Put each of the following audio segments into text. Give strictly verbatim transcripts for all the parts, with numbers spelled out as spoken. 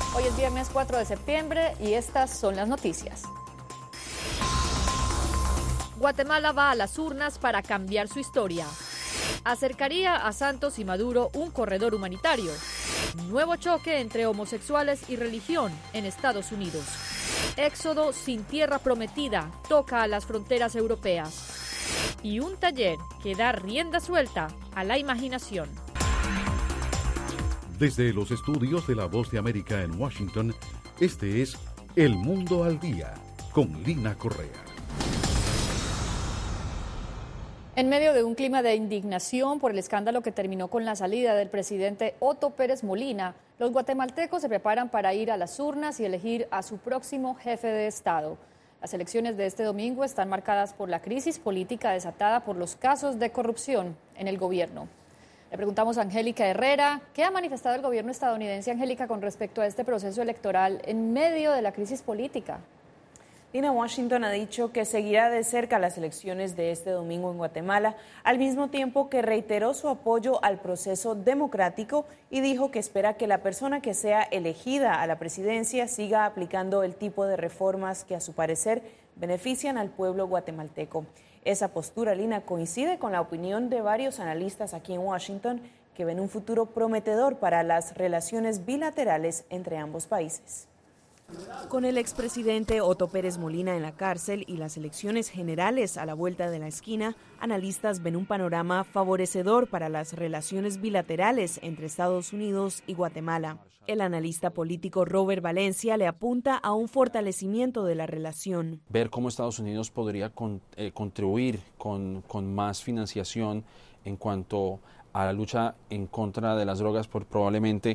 Hoy es viernes cuatro de septiembre y estas son las noticias. Guatemala va a las urnas para cambiar su historia. Acercaría a Santos y Maduro un corredor humanitario. Nuevo choque entre homosexuales y religión en Estados Unidos. Éxodo sin tierra prometida toca a las fronteras europeas. Y un taller que da rienda suelta a la imaginación. Desde los estudios de La Voz de América en Washington, este es El Mundo al Día, con Lina Correa. En medio de un clima de indignación por el escándalo que terminó con la salida del presidente Otto Pérez Molina, los guatemaltecos se preparan para ir a las urnas y elegir a su próximo jefe de Estado. Las elecciones de este domingo están marcadas por la crisis política desatada por los casos de corrupción en el gobierno. Le preguntamos a Angélica Herrera, ¿qué ha manifestado el gobierno estadounidense, Angélica, con respecto a este proceso electoral en medio de la crisis política? Lina, Washington ha dicho que seguirá de cerca las elecciones de este domingo en Guatemala, al mismo tiempo que reiteró su apoyo al proceso democrático y dijo que espera que la persona que sea elegida a la presidencia siga aplicando el tipo de reformas que a su parecer benefician al pueblo guatemalteco. Esa postura, Lina, coincide con la opinión de varios analistas aquí en Washington que ven un futuro prometedor para las relaciones bilaterales entre ambos países. Con el expresidente Otto Pérez Molina en la cárcel y las elecciones generales a la vuelta de la esquina, analistas ven un panorama favorecedor para las relaciones bilaterales entre Estados Unidos y Guatemala. El analista político Robert Valencia le apunta a un fortalecimiento de la relación. Ver cómo Estados Unidos podría con, eh, contribuir con, con más financiación en cuanto a la lucha en contra de las drogas, por probablemente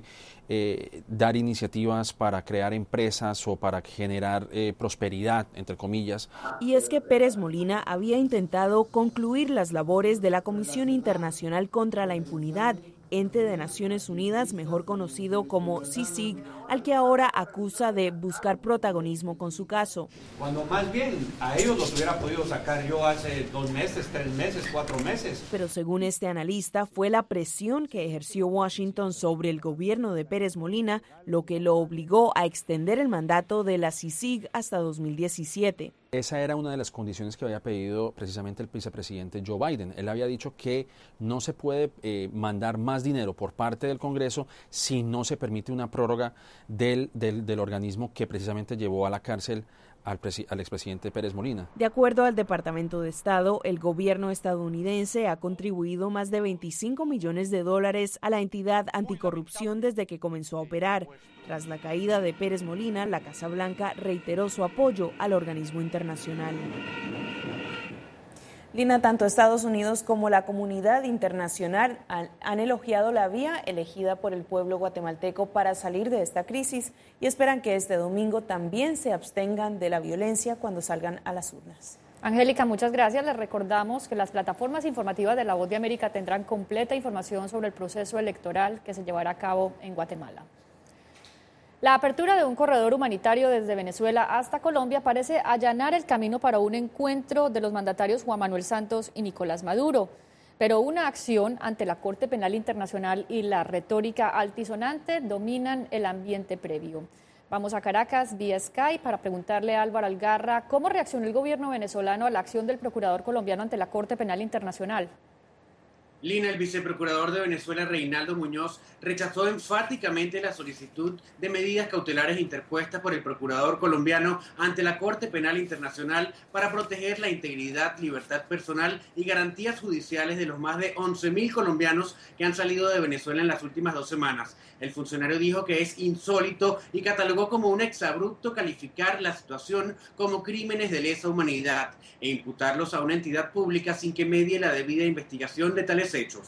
eh, dar iniciativas para crear empresas o para generar eh, prosperidad, entre comillas. Y es que Pérez Molina había intentado concluir las labores de la Comisión Internacional contra la Impunidad, ente de Naciones Unidas, mejor conocido como C I C I G, al que ahora acusa de buscar protagonismo con su caso. Cuando más bien a ellos los hubiera podido sacar yo hace dos meses, tres meses, cuatro meses. Pero según este analista, fue la presión que ejerció Washington sobre el gobierno de Pérez Molina lo que lo obligó a extender el mandato de la C I C I G hasta dos mil diecisiete. Esa era una de las condiciones que había pedido precisamente el vicepresidente Joe Biden. Él había dicho que no se puede eh, mandar más dinero por parte del Congreso si no se permite una prórroga del, del, del organismo que precisamente llevó a la cárcel al, al expresidente Pérez Molina. De acuerdo al Departamento de Estado, el gobierno estadounidense ha contribuido más de veinticinco millones de dólares a la entidad anticorrupción desde que comenzó a operar. Tras la caída de Pérez Molina, la Casa Blanca reiteró su apoyo al organismo internacional. Lina, tanto Estados Unidos como la comunidad internacional han, han elogiado la vía elegida por el pueblo guatemalteco para salir de esta crisis y esperan que este domingo también se abstengan de la violencia cuando salgan a las urnas. Angélica, muchas gracias. Les recordamos que las plataformas informativas de La Voz de América tendrán completa información sobre el proceso electoral que se llevará a cabo en Guatemala. La apertura de un corredor humanitario desde Venezuela hasta Colombia parece allanar el camino para un encuentro de los mandatarios Juan Manuel Santos y Nicolás Maduro. Pero una acción ante la Corte Penal Internacional y la retórica altisonante dominan el ambiente previo. Vamos a Caracas vía Skype para preguntarle a Álvaro Algarra cómo reaccionó el gobierno venezolano a la acción del procurador colombiano ante la Corte Penal Internacional. Lina, el viceprocurador de Venezuela, Reinaldo Muñoz, rechazó enfáticamente la solicitud de medidas cautelares interpuestas por el procurador colombiano ante la Corte Penal Internacional para proteger la integridad, libertad personal y garantías judiciales de los más de once mil colombianos que han salido de Venezuela en las últimas dos semanas. El funcionario dijo que es insólito y catalogó como un exabrupto calificar la situación como crímenes de lesa humanidad e imputarlos a una entidad pública sin que medie la debida investigación de tales hechos.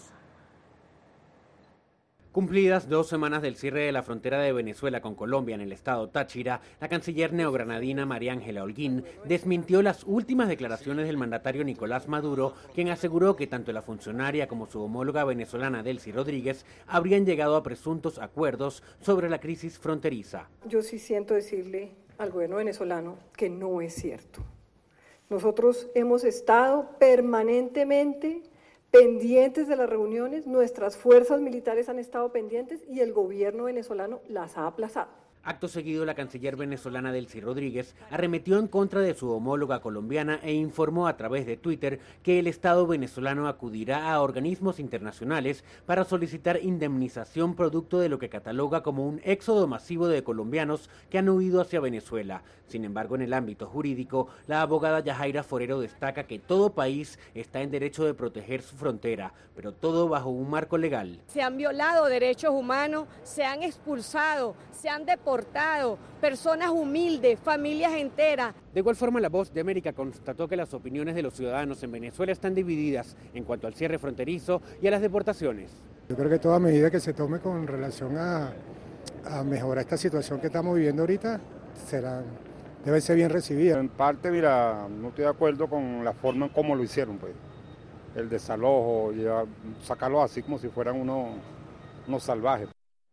Cumplidas dos semanas del cierre de la frontera de Venezuela con Colombia en el estado Táchira, la canciller neogranadina María Ángela Holguín desmintió las últimas declaraciones del mandatario Nicolás Maduro, quien aseguró que tanto la funcionaria como su homóloga venezolana Delcy Rodríguez habrían llegado a presuntos acuerdos sobre la crisis fronteriza. Yo sí siento decirle al gobierno venezolano que no es cierto. Nosotros hemos estado permanentemente pendientes de las reuniones, nuestras fuerzas militares han estado pendientes y el gobierno venezolano las ha aplazado. Acto seguido, la canciller venezolana Delcy Rodríguez arremetió en contra de su homóloga colombiana e informó a través de Twitter que el Estado venezolano acudirá a organismos internacionales para solicitar indemnización producto de lo que cataloga como un éxodo masivo de colombianos que han huido hacia Venezuela. Sin embargo, en el ámbito jurídico, la abogada Yajaira Forero destaca que todo país está en derecho de proteger su frontera, pero todo bajo un marco legal. Se han violado derechos humanos, se han expulsado, se han deportado personas humildes, familias enteras. De igual forma, La Voz de América constató que las opiniones de los ciudadanos en Venezuela están divididas en cuanto al cierre fronterizo y a las deportaciones. Yo creo que toda medida que se tome con relación a, a mejorar esta situación que estamos viviendo ahorita será, debe ser bien recibida. En parte, mira, no estoy de acuerdo con la forma en cómo lo hicieron, pues. El desalojo, y sacarlos así como si fueran unos, unos salvajes.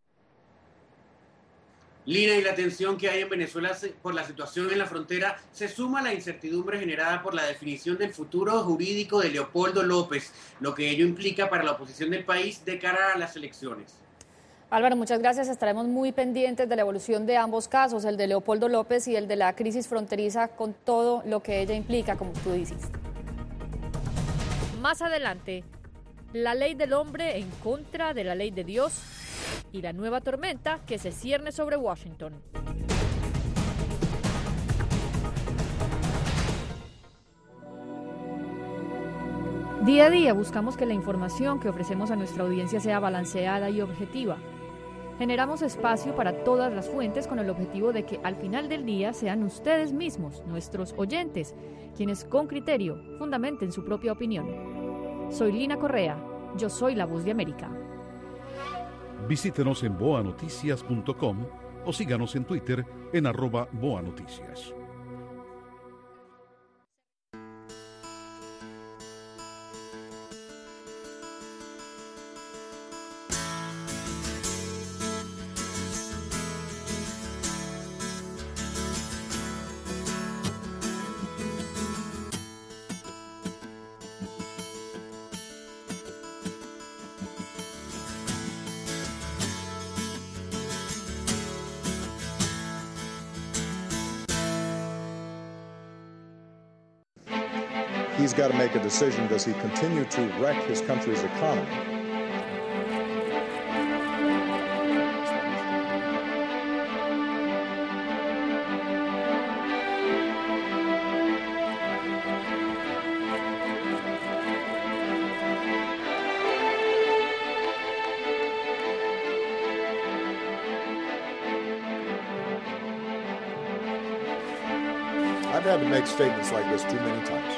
Lina, y la tensión que hay en Venezuela por la situación en la frontera se suma a la incertidumbre generada por la definición del futuro jurídico de Leopoldo López, lo que ello implica para la oposición del país de cara a las elecciones. Álvaro, muchas gracias. Estaremos muy pendientes de la evolución de ambos casos, el de Leopoldo López y el de la crisis fronteriza, con todo lo que ella implica, como tú dices. Más adelante, la ley del hombre en contra de la ley de Dios y la nueva tormenta que se cierne sobre Washington. Día a día buscamos que la información que ofrecemos a nuestra audiencia sea balanceada y objetiva. Generamos espacio para todas las fuentes con el objetivo de que al final del día sean ustedes mismos, nuestros oyentes, quienes con criterio fundamenten su propia opinión. Soy Lina Correa, yo soy La Voz de América. Visítenos en boa noticias punto com o síganos en Twitter en arroba boanoticias. He's got to make a decision. Does he continue to wreck his country's economy? I've had to make statements like this too many times.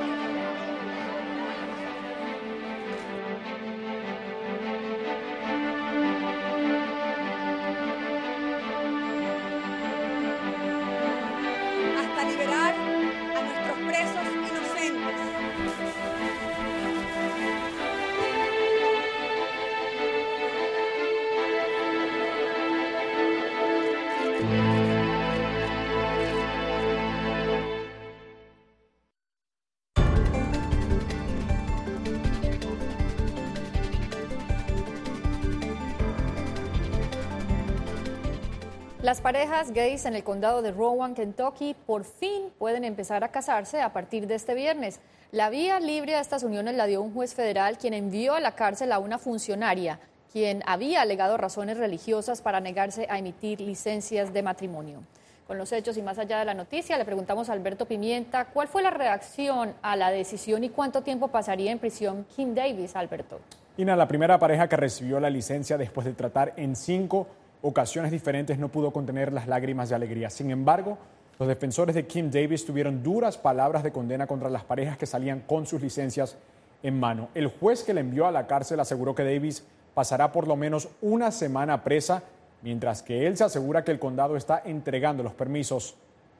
Las parejas gays en el condado de Rowan, Kentucky, por fin pueden empezar a casarse a partir de este viernes. La vía libre a estas uniones la dio un juez federal, quien envió a la cárcel a una funcionaria, quien había alegado razones religiosas para negarse a emitir licencias de matrimonio. Con los hechos y más allá de la noticia, le preguntamos a Alberto Pimienta cuál fue la reacción a la decisión y cuánto tiempo pasaría en prisión Kim Davis, Alberto. Ina, la primera pareja que recibió la licencia después de tratar en cinco ocasiones diferentes no pudo contener las lágrimas de alegría. Sin embargo, los defensores de Kim Davis tuvieron duras palabras de condena contra las parejas que salían con sus licencias en mano. El juez que la envió a la cárcel aseguró que Davis pasará por lo menos una semana presa, mientras que él se asegura que el condado está entregando los permisos.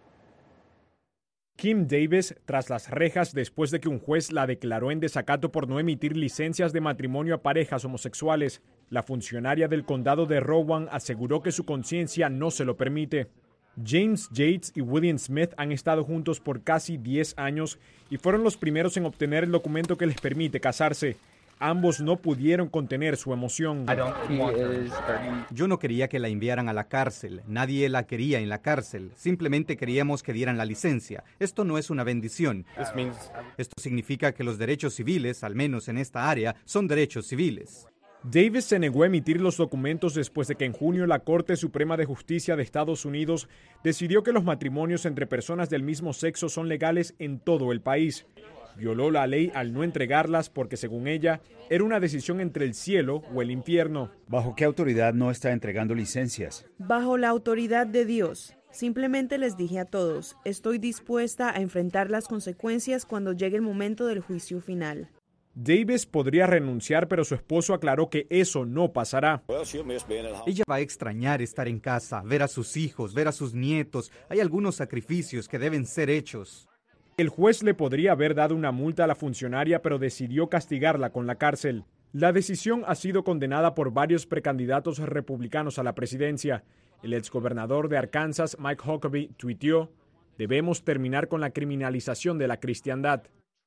Kim Davis tras las rejas después de que un juez la declaró en desacato por no emitir licencias de matrimonio a parejas homosexuales. La funcionaria del condado de Rowan aseguró que su conciencia no se lo permite. James Yates y William Smith han estado juntos por casi diez años y fueron los primeros en obtener el documento que les permite casarse. Ambos no pudieron contener su emoción. Yo no quería que la enviaran a la cárcel. Nadie la quería en la cárcel. Simplemente queríamos que dieran la licencia. Esto no es una bendición. Esto significa que los derechos civiles, al menos en esta área, son derechos civiles. Davis se negó a emitir los documentos después de que en junio la Corte Suprema de Justicia de Estados Unidos decidió que los matrimonios entre personas del mismo sexo son legales en todo el país. Violó la ley al no entregarlas porque, según ella, era una decisión entre el cielo o el infierno. ¿Bajo qué autoridad no está entregando licencias? Bajo la autoridad de Dios. Simplemente les dije a todos, estoy dispuesta a enfrentar las consecuencias cuando llegue el momento del juicio final. Davis podría renunciar, pero su esposo aclaró que eso no pasará. Ella va a extrañar estar en casa, ver a sus hijos, ver a sus nietos. Hay algunos sacrificios que deben ser hechos. El juez le podría haber dado una multa a la funcionaria, pero decidió castigarla con la cárcel. La decisión ha sido condenada por varios precandidatos republicanos a la presidencia. El exgobernador de Arkansas, Mike Huckabee, tuiteó: "Debemos terminar con la criminalización de la cristiandad".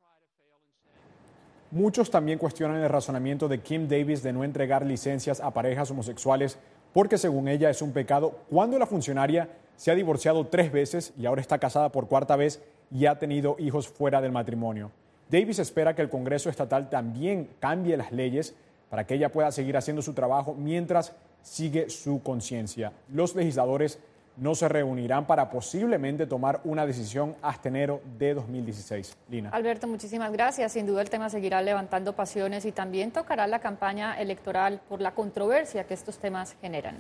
Muchos también cuestionan el razonamiento de Kim Davis de no entregar licencias a parejas homosexuales porque, según ella, es un pecado cuando la funcionaria se ha divorciado tres veces y ahora está casada por cuarta vez y ha tenido hijos fuera del matrimonio. Davis espera que el Congreso estatal también cambie las leyes para que ella pueda seguir haciendo su trabajo mientras sigue su conciencia. Los legisladores no se reunirán para posiblemente tomar una decisión hasta enero de dos mil dieciséis. Lina. Alberto, muchísimas gracias. Sin duda el tema seguirá levantando pasiones y también tocará la campaña electoral por la controversia que estos temas generan.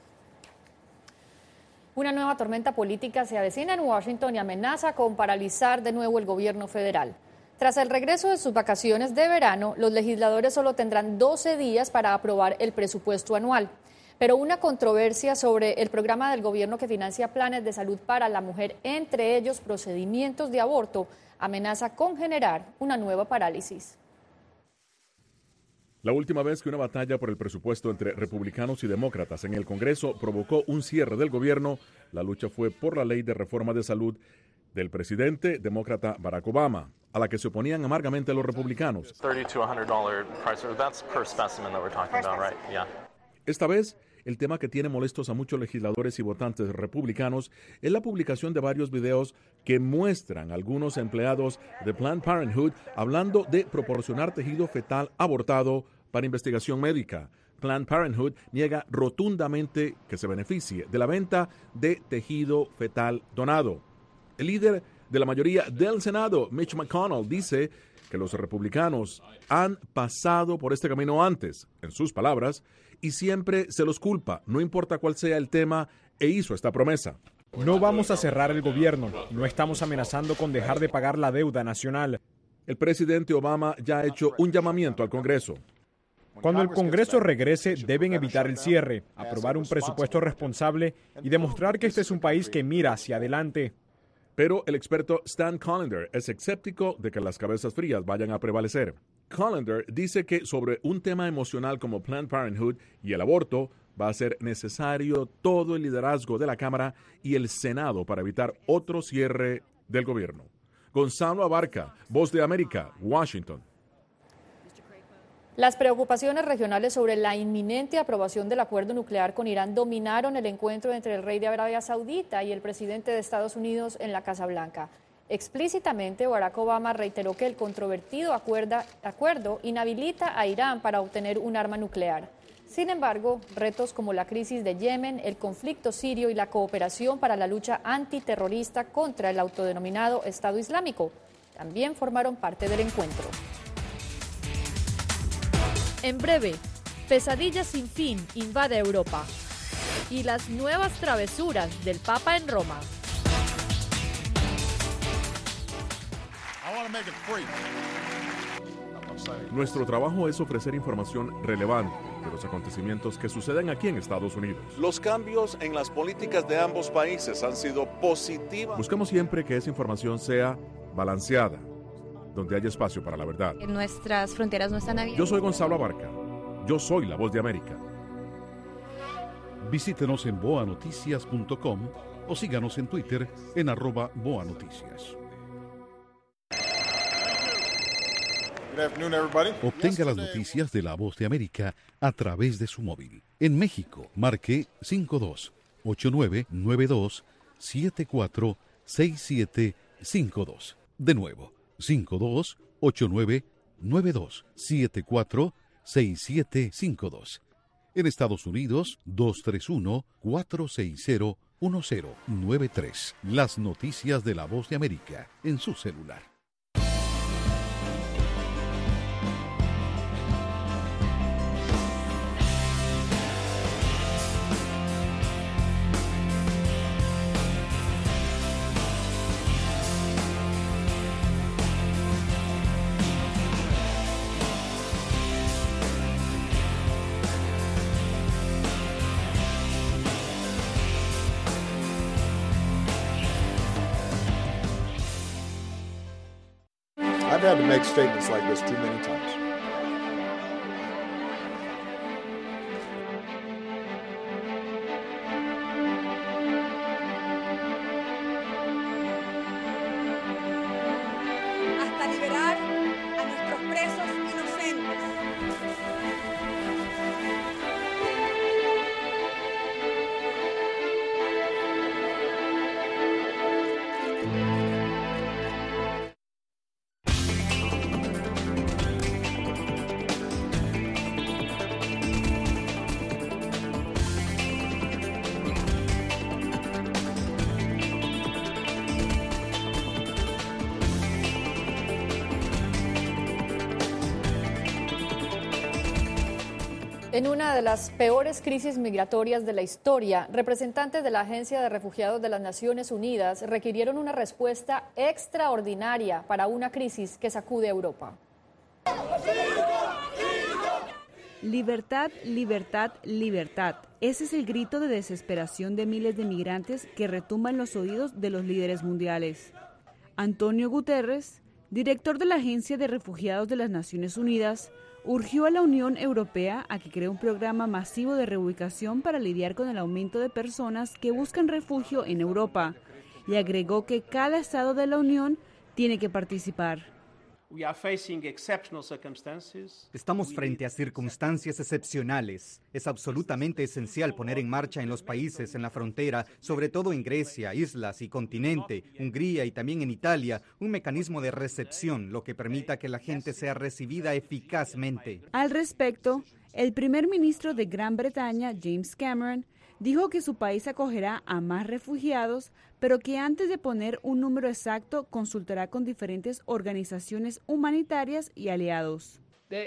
Una nueva tormenta política se avecina en Washington y amenaza con paralizar de nuevo el gobierno federal. Tras el regreso de sus vacaciones de verano, los legisladores solo tendrán doce días para aprobar el presupuesto anual. Pero una controversia sobre el programa del gobierno que financia planes de salud para la mujer, entre ellos procedimientos de aborto, amenaza con generar una nueva parálisis. La última vez que una batalla por el presupuesto entre republicanos y demócratas en el Congreso provocó un cierre del gobierno, la lucha fue por la ley de reforma de salud del presidente demócrata Barack Obama, a la que se oponían amargamente los republicanos. Esta vez, el tema que tiene molestos a muchos legisladores y votantes republicanos es la publicación de varios videos que muestran a algunos empleados de Planned Parenthood hablando de proporcionar tejido fetal abortado para investigación médica. Planned Parenthood niega rotundamente que se beneficie de la venta de tejido fetal donado. El líder de la mayoría del Senado, Mitch McConnell, dice que los republicanos han pasado por este camino antes, en sus palabras, y siempre se los culpa, no importa cuál sea el tema, e hizo esta promesa. No vamos a cerrar el gobierno, no estamos amenazando con dejar de pagar la deuda nacional. El presidente Obama ya ha hecho un llamamiento al Congreso. Cuando el Congreso regrese, deben evitar el cierre, aprobar un presupuesto responsable y demostrar que este es un país que mira hacia adelante. Pero el experto Stan Collender es escéptico de que las cabezas frías vayan a prevalecer. Collender dice que sobre un tema emocional como Planned Parenthood y el aborto va a ser necesario todo el liderazgo de la Cámara y el Senado para evitar otro cierre del gobierno. Gonzalo Abarca, Voz de América, Washington. Las preocupaciones regionales sobre la inminente aprobación del acuerdo nuclear con Irán dominaron el encuentro entre el rey de Arabia Saudita y el presidente de Estados Unidos en la Casa Blanca. Explícitamente, Barack Obama reiteró que el controvertido acuerda, acuerdo inhabilita a Irán para obtener un arma nuclear. Sin embargo, retos como la crisis de Yemen, el conflicto sirio y la cooperación para la lucha antiterrorista contra el autodenominado Estado Islámico también formaron parte del encuentro. En breve, pesadilla sin fin invade Europa y las nuevas travesuras del Papa en Roma. Nuestro trabajo es ofrecer información relevante de los acontecimientos que suceden aquí en Estados Unidos. Los cambios en las políticas de ambos países han sido positivos. Buscamos siempre que esa información sea balanceada, donde haya espacio para la verdad. Nuestras fronteras no están abiertas. Yo soy Gonzalo Abarca. Yo soy la Voz de América. Visítenos en boa noticias punto com o síganos en Twitter en arroba boanoticias. Obtenga las noticias de La Voz de América a través de su móvil. En México, marque cinco dos ocho nueve nueve dos siete cuatro seis siete cinco dos. De nuevo, cinco dos ocho nueve nueve dos siete cuatro seis siete cinco dos. En Estados Unidos, dos tres uno cuatro seis cero uno cero nueve tres. Las noticias de La Voz de América en su celular. I've had to make statements like this too many times. Hasta liberar a nuestros presos inocentes. En una de las peores crisis migratorias de la historia, representantes de la Agencia de Refugiados de las Naciones Unidas requirieron una respuesta extraordinaria para una crisis que sacude a Europa. Libertad, libertad, libertad. Ese es el grito de desesperación de miles de migrantes que retumba en los oídos de los líderes mundiales. Antonio Guterres, director de la Agencia de Refugiados de las Naciones Unidas, urgió a la Unión Europea a que cree un programa masivo de reubicación para lidiar con el aumento de personas que buscan refugio en Europa y agregó que cada Estado de la Unión tiene que participar. Estamos frente a circunstancias excepcionales. Es absolutamente esencial poner en marcha en los países en la frontera, sobre todo en Grecia, islas y continente, Hungría y también en Italia, un mecanismo de recepción, lo que permita que la gente sea recibida eficazmente. Al respecto, el primer ministro de Gran Bretaña, James Cameron, dijo que su país acogerá a más refugiados, pero que antes de poner un número exacto consultará con diferentes organizaciones humanitarias y aliados.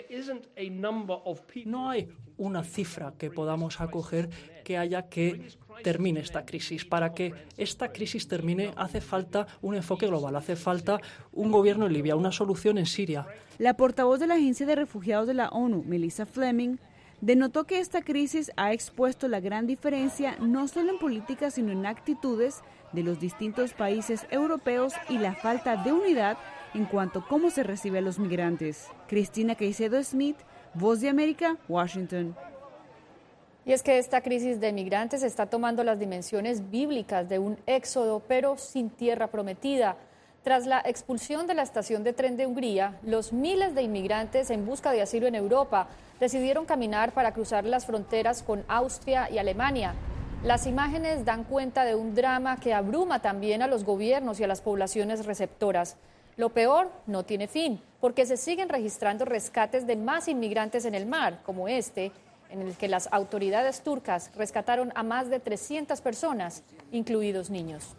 No hay una cifra que podamos acoger que haya que termine esta crisis. Para que esta crisis termine hace falta un enfoque global, hace falta un gobierno en Libia, una solución en Siria. La portavoz de la Agencia de Refugiados de la ONU, Melissa Fleming, denotó que esta crisis ha expuesto la gran diferencia no solo en políticas sino en actitudes de los distintos países europeos y la falta de unidad en cuanto a cómo se recibe a los migrantes. Cristina Caicedo Smith, Voz de América, Washington. Y es que esta crisis de migrantes está tomando las dimensiones bíblicas de un éxodo, pero sin tierra prometida. Tras la expulsión de la estación de tren de Hungría, los miles de inmigrantes en busca de asilo en Europa decidieron caminar para cruzar las fronteras con Austria y Alemania. Las imágenes dan cuenta de un drama que abruma también a los gobiernos y a las poblaciones receptoras. Lo peor no tiene fin, porque se siguen registrando rescates de más inmigrantes en el mar, como este, en el que las autoridades turcas rescataron a más de trescientas personas, incluidos niños.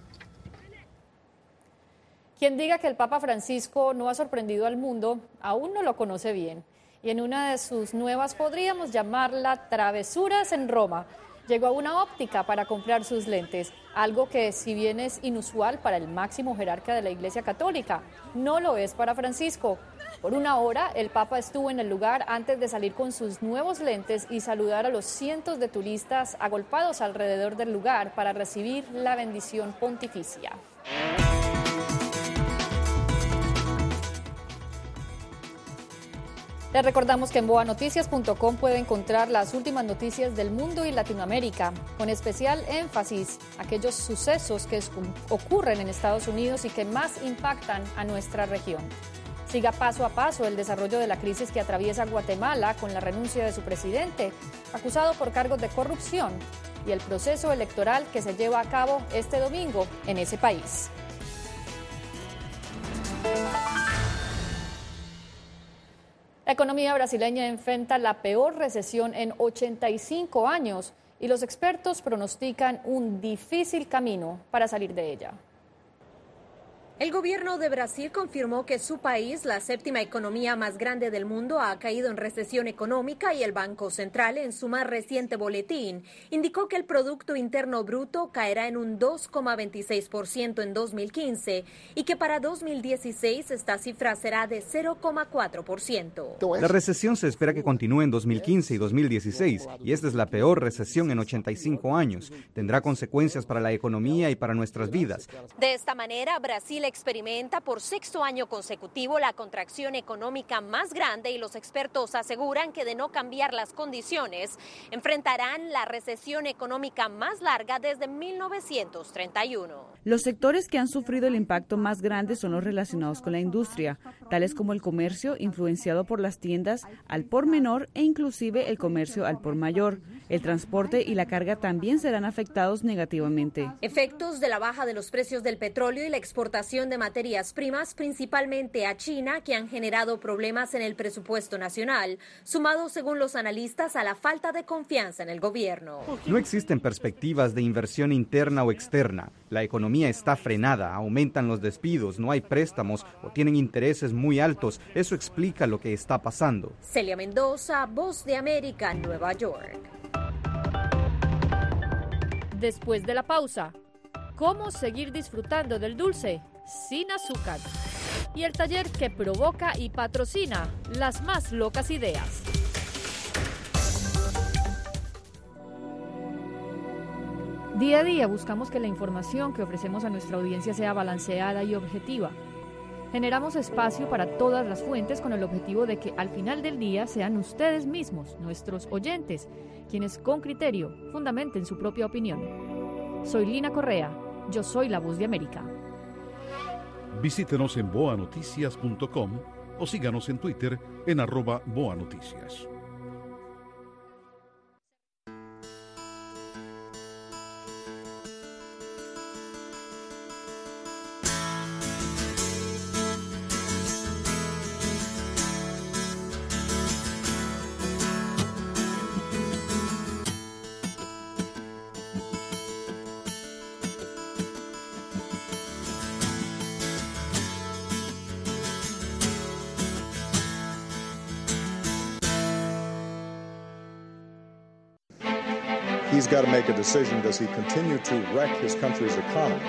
Quien diga que el Papa Francisco no ha sorprendido al mundo, aún no lo conoce bien. Y en una de sus nuevas, podríamos llamarla Travesuras en Roma, llegó a una óptica para comprar sus lentes, algo que, si bien es inusual para el máximo jerarca de la Iglesia Católica, no lo es para Francisco. Por una hora, el Papa estuvo en el lugar antes de salir con sus nuevos lentes y saludar a los cientos de turistas agolpados alrededor del lugar para recibir la bendición pontificia. Les recordamos que en boa noticias punto com puede encontrar las últimas noticias del mundo y Latinoamérica, con especial énfasis a aquellos sucesos que ocurren en Estados Unidos y que más impactan a nuestra región. siga paso a paso el desarrollo de la crisis que atraviesa Guatemala con la renuncia de su presidente, acusado por cargos de corrupción, y el proceso electoral que se lleva a cabo este domingo en ese país. La economía brasileña enfrenta la peor recesión en ochenta y cinco años y los expertos pronostican un difícil camino para salir de ella. El gobierno de Brasil confirmó que su país, la séptima economía más grande del mundo, ha caído en recesión económica y el Banco Central, en su más reciente boletín, indicó que el Producto Interno Bruto caerá en un dos coma veintiséis por ciento en dos mil quince y que para dos mil dieciséis esta cifra será de cero coma cuatro por ciento. La recesión se espera que continúe en dos mil quince y dos mil dieciséis y esta es la peor recesión en ochenta y cinco años. Tendrá consecuencias para la economía y para nuestras vidas. De esta manera, Brasil experimenta por sexto año consecutivo la contracción económica más grande y los expertos aseguran que de no cambiar las condiciones, enfrentarán la recesión económica más larga desde mil novecientos treinta y uno. Los sectores que han sufrido el impacto más grande son los relacionados con la industria, tales como el comercio influenciado por las tiendas al por menor e inclusive el comercio al por mayor. El transporte y la carga también serán afectados negativamente. Efectos de la baja de los precios del petróleo y la exportación de materias primas, principalmente a China, que han generado problemas en el presupuesto nacional, sumado, según los analistas, a la falta de confianza en el gobierno. No existen perspectivas de inversión interna o externa. La economía está frenada, aumentan los despidos, no hay préstamos o tienen intereses muy altos. Eso explica lo que está pasando. Celia Mendoza, Voz de América, Nueva York. Después de la pausa, ¿cómo seguir disfrutando del dulce sin azúcar? Y el taller que provoca y patrocina las más locas ideas. Día a día buscamos que la información que ofrecemos a nuestra audiencia sea balanceada y objetiva. Generamos espacio para todas las fuentes con el objetivo de que al final del día sean ustedes mismos, nuestros oyentes, quienes con criterio fundamenten su propia opinión. Soy Lina Correa, yo soy la Voz de América. Visítenos en boa noticias punto com o síganos en Twitter en arroba boanoticias. He's got to make a decision. Does he continue to wreck his country's economy?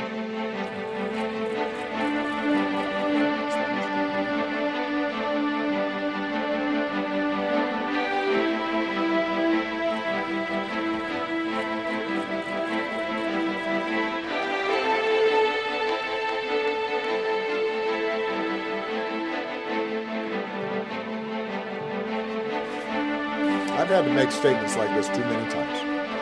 I've had to make statements like this too many times.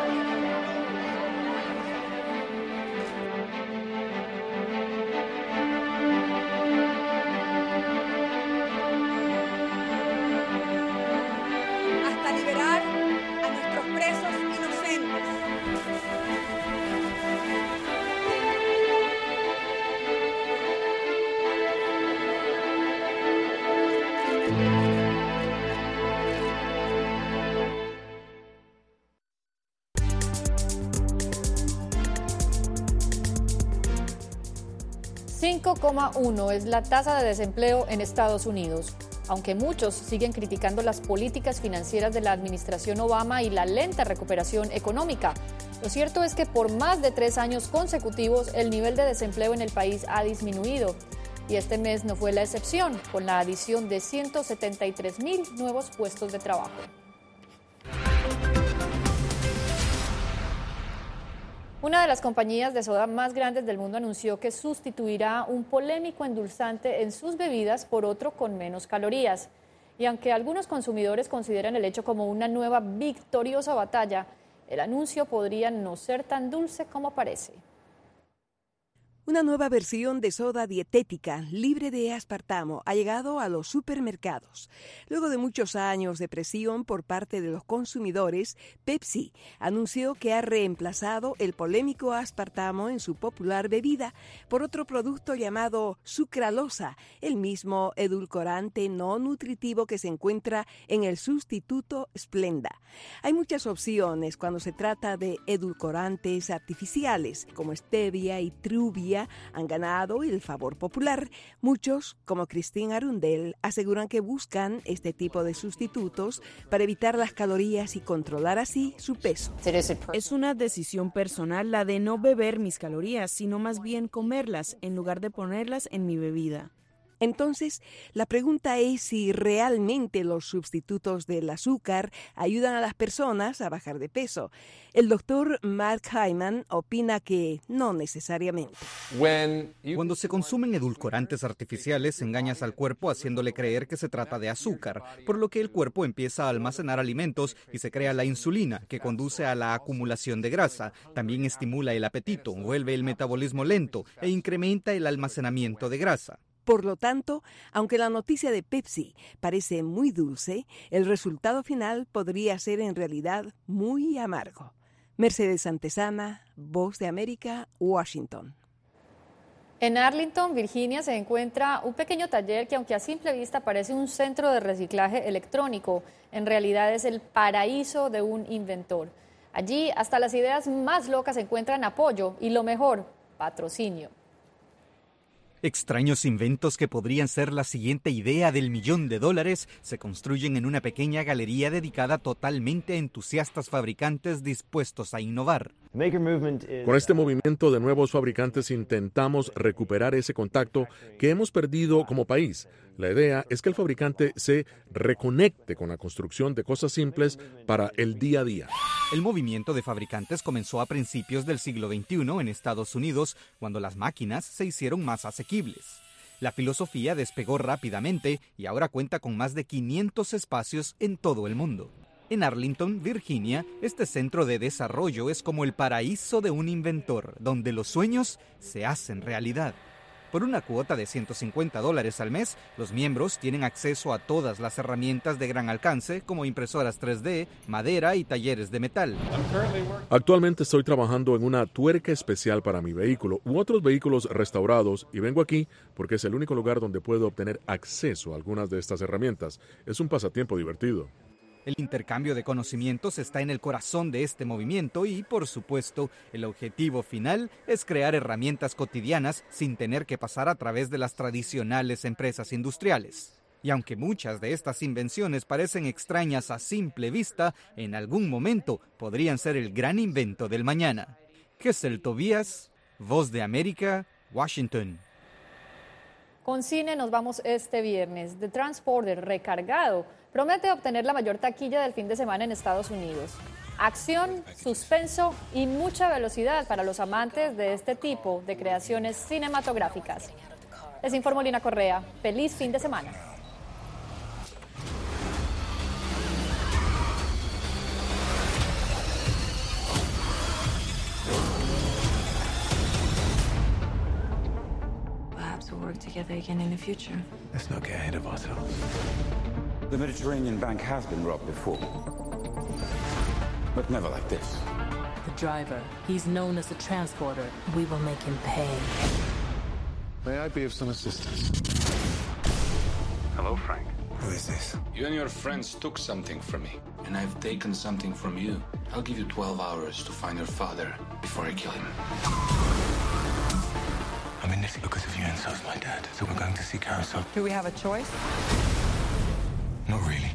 cinco coma uno es la tasa de desempleo en Estados Unidos. Aunque muchos siguen criticando las políticas financieras de la administración Obama y la lenta recuperación económica, lo cierto es que por más de tres años consecutivos el nivel de desempleo en el país ha disminuido. Y este mes no fue la excepción, con la adición de ciento setenta y tres mil nuevos puestos de trabajo. Una de las compañías de soda más grandes del mundo anunció que sustituirá un polémico endulzante en sus bebidas por otro con menos calorías. Y aunque algunos consumidores consideran el hecho como una nueva victoriosa batalla, el anuncio podría no ser tan dulce como parece. Una nueva versión de soda dietética libre de aspartamo ha llegado a los supermercados. Luego de muchos años de presión por parte de los consumidores, Pepsi anunció que ha reemplazado el polémico aspartamo en su popular bebida por otro producto llamado sucralosa, el mismo edulcorante no nutritivo que se encuentra en el sustituto Splenda. Hay muchas opciones cuando se trata de edulcorantes artificiales, como stevia y truvia, han ganado el favor popular. Muchos, como Christine Arundel, aseguran que buscan este tipo de sustitutos para evitar las calorías y controlar así su peso. Es una decisión personal la de no beber mis calorías, sino más bien comerlas en lugar de ponerlas en mi bebida. Entonces, la pregunta es si realmente los sustitutos del azúcar ayudan a las personas a bajar de peso. El doctor Mark Hyman opina que no necesariamente. Cuando se consumen edulcorantes artificiales, engañas al cuerpo haciéndole creer que se trata de azúcar, por lo que el cuerpo empieza a almacenar alimentos y se crea la insulina, que conduce a la acumulación de grasa. También estimula el apetito, vuelve el metabolismo lento e incrementa el almacenamiento de grasa. Por lo tanto, aunque la noticia de Pepsi parece muy dulce, el resultado final podría ser en realidad muy amargo. Mercedes Santezana, Voz de América, Washington. En Arlington, Virginia, se encuentra un pequeño taller que, aunque a simple vista parece un centro de reciclaje electrónico, en realidad es el paraíso de un inventor. Allí, hasta las ideas más locas encuentran apoyo y, lo mejor, patrocinio. Extraños inventos que podrían ser la siguiente idea del millón de dólares se construyen en una pequeña galería dedicada totalmente a entusiastas fabricantes dispuestos a innovar. Con este movimiento de nuevos fabricantes intentamos recuperar ese contacto que hemos perdido como país. La idea es que el fabricante se reconecte con la construcción de cosas simples para el día a día. El movimiento de fabricantes comenzó a principios del siglo veintiuno en Estados Unidos, cuando las máquinas se hicieron más asequibles. La filosofía despegó rápidamente y ahora cuenta con más de quinientos espacios en todo el mundo. En Arlington, Virginia, este centro de desarrollo es como el paraíso de un inventor, donde los sueños se hacen realidad. Por una cuota de ciento cincuenta dólares al mes, los miembros tienen acceso a todas las herramientas de gran alcance, como impresoras tres D, madera y talleres de metal. Actualmente estoy trabajando en una tuerca especial para mi vehículo u otros vehículos restaurados y vengo aquí porque es el único lugar donde puedo obtener acceso a algunas de estas herramientas. Es un pasatiempo divertido. El intercambio de conocimientos está en el corazón de este movimiento y, por supuesto, el objetivo final es crear herramientas cotidianas sin tener que pasar a través de las tradicionales empresas industriales. Y aunque muchas de estas invenciones parecen extrañas a simple vista, en algún momento podrían ser el gran invento del mañana. Gesell Tobías, Voz de América, Washington. Con cine nos vamos este viernes. The Transporter, recargado, promete obtener la mayor taquilla del fin de semana en Estados Unidos. Acción, suspenso y mucha velocidad para los amantes de este tipo de creaciones cinematográficas. Les informó Lina Correa. Feliz fin de semana. We'll work together again in the future. Let's not get ahead of ourselves. The Mediterranean bank has been robbed before, but never like this. The driver, he's known as the transporter. We will make him pay. May I be of some assistance? Hello, Frank. Who is this? You and your friends took something from me, and I've taken something from you. I'll give you twelve hours to find your father before I kill him. I'm in this because of you, and so's my dad. So we're going to see Carousel. Do we have a choice? Not really.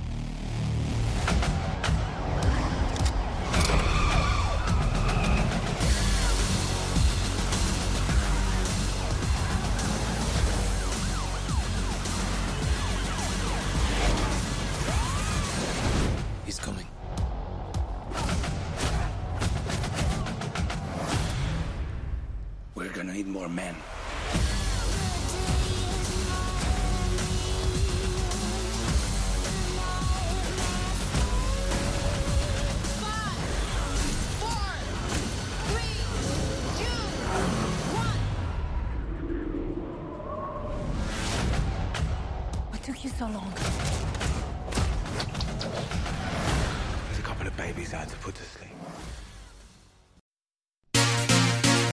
He's coming. We're gonna need more men. so long. There's a couple of babies I had to put to sleep.